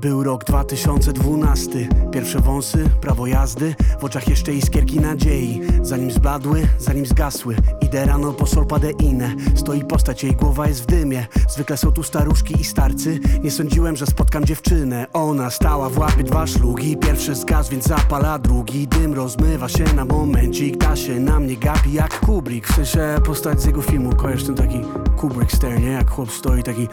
Był rok 2012, pierwsze wąsy, prawo jazdy, w oczach jeszcze iskierki nadziei. Zanim zbladły, zanim zgasły, idę rano po solpadeinę. Stoi postać, jej głowa jest w dymie. Zwykle są tu staruszki i starcy. Nie sądziłem, że spotkam dziewczynę. Ona stała w łapie dwa szlugi. Pierwszy zgasł, więc zapala drugi. Dym rozmywa się na momencik. Ta się na mnie gapi jak Kubrick. W sensie postać z jego filmu, kojarz ten taki Kubrick stare, nie? Jak chłop stoi taki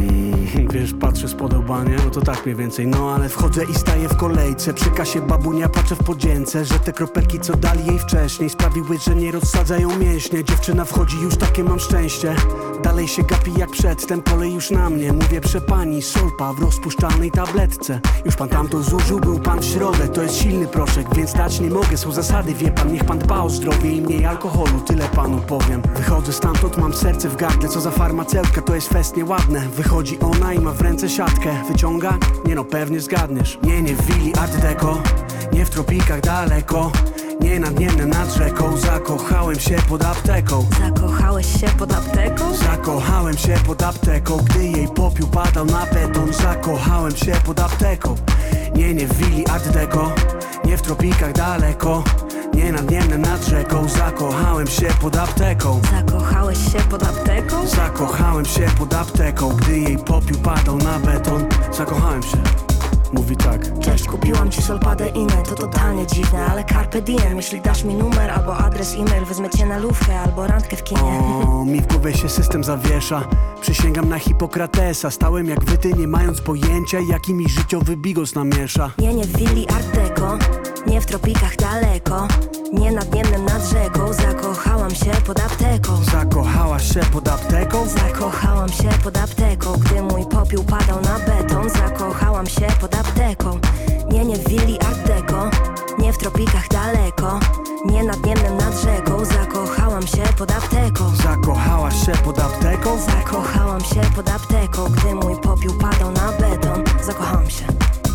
wiesz, patrzę z podobania, no to tak mniej więcej. No ale wchodzę i staję w kolejce. Przy kasie babunia patrzę w podzięce, że te kropelki co dali jej wcześniej sprawiły, że nie rozsadzają mięśnie. Dziewczyna wchodzi, już takie mam szczęście. Dalej się gapi jak przedtem, kolej już na mnie. Mówię, przepani, solpa w rozpuszczalnej tabletce. Już pan tamto zużył, był pan w środę. To jest silny proszek, więc dać nie mogę. Są zasady, wie pan, niech pan dba o zdrowie i mniej alkoholu, tyle panu powiem. Wychodzę stamtąd, mam serce w gardle. Co za farmaceutka, to jest fest nieładne. Wychodzi ona i ma w ręce siatkę. Wyciąga? Nie no, pewnie zgadniesz. Nie w willi art deco, nie w tropikach daleko, nie nad Niemnem, nad rzeką. Zakochałem się pod apteką. Zakochałeś się pod apteką? Zakochałem się pod apteką, gdy jej popiół padał na beton. Zakochałem się pod apteką. Nie w willi art deco, nie w tropikach daleko, nie nad Niemnem, nad rzeką. Zakochałem się pod apteką. Zakochałeś się pod apteką? Zakochałem się pod apteką, gdy jej popiół padał na beton. Zakochałem się. Mówi tak: Cześć, kupiłam ci solpadeinę, to totalnie dziwne, ale carpe diem. Jeśli dasz mi numer albo adres e-mail, wezmę cię na lufkę albo randkę w kinie. O, mi w głowie się system zawiesza. Przysięgam na Hipokratesa. Stałem jak wyty, nie mając pojęcia, jaki mi życiowy bigos namiesza. Nie w willi art deco, nie w tropikach daleko, nie nad Niemnem, nad rzeką. Zakochałam się pod apteką. Zakochałaś się pod apteką? Zakochałam się pod apteką, gdy mój popiół padał na beton. Zakochałam się pod apteką. Nie w willi art deco, nie w tropikach daleko, nie nad Niemnem, nad rzeką. Zakochałam się pod apteką. Zakochałaś się pod apteką? Zakochałam się pod apteką, gdy mój popiół padał na beton. Zakochałam się.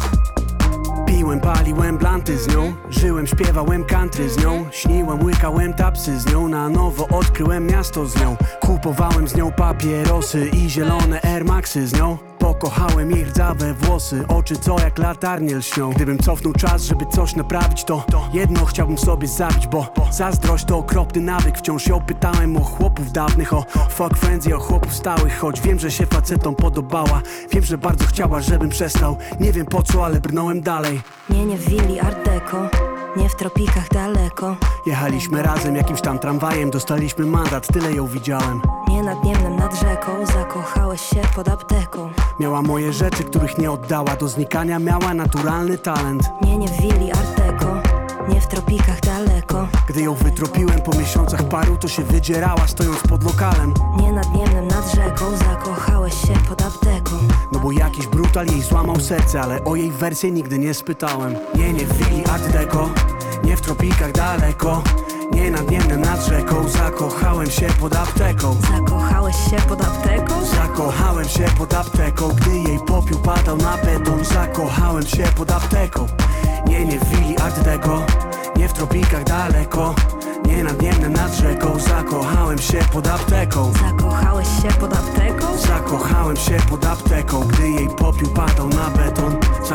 Piłem, paliłem blanty z nią, żyłem, śpiewałem country z nią, śniłem, łykałem tapsy z nią, na nowo odkryłem miasto z nią. Kupowałem z nią papierosy i zielone Air Maxy z nią. Pokochałem jej rdzawe włosy, oczy co jak latarnie lśnią. Gdybym cofnął czas, żeby coś naprawić, to jedno chciałbym sobie zabić, bo zazdrość to okropny nawyk. Wciąż ją pytałem o chłopów dawnych, o fuck friends i o chłopów stałych. Choć wiem, że się facetom podobała, wiem, że bardzo chciała, żebym przestał. Nie wiem po co, ale brnąłem dalej. Nie w willi art deco, nie w tropikach daleko, Jechaliśmy razem jakimś tam tramwajem, dostaliśmy mandat, tyle ją widziałem. nie nad Niemnem, nad rzeką. Zakochałeś się pod apteką. Miała moje rzeczy, których nie oddała, do znikania miała naturalny talent. Nie w willi art deco, nie w tropikach daleko, Gdy ją wytropiłem po miesiącach paru, to się wydzierała stojąc pod lokalem. nie nad Niemnem, nad rzeką. Zakochałeś się pod apteką. No bo jakiś brutal jej złamał serce, ale o jej wersję nigdy nie spytałem. Nie w willi art deco, nie w tropikach daleko, nie nad Niemnem, nad rzeką. Zakochałem się pod apteką. Zakochałeś się pod apteką? Zakochałem się pod apteką, gdy jej popiół padał na beton. Zakochałem się pod apteką. Nie w willi art deco, nie w tropikach daleko, nie nad Niemnem, nad rzeką. Zakochałem się pod apteką. Zakochałeś się pod apteką? Zakochałem się pod apteką, gdy jej popiół padał na beton.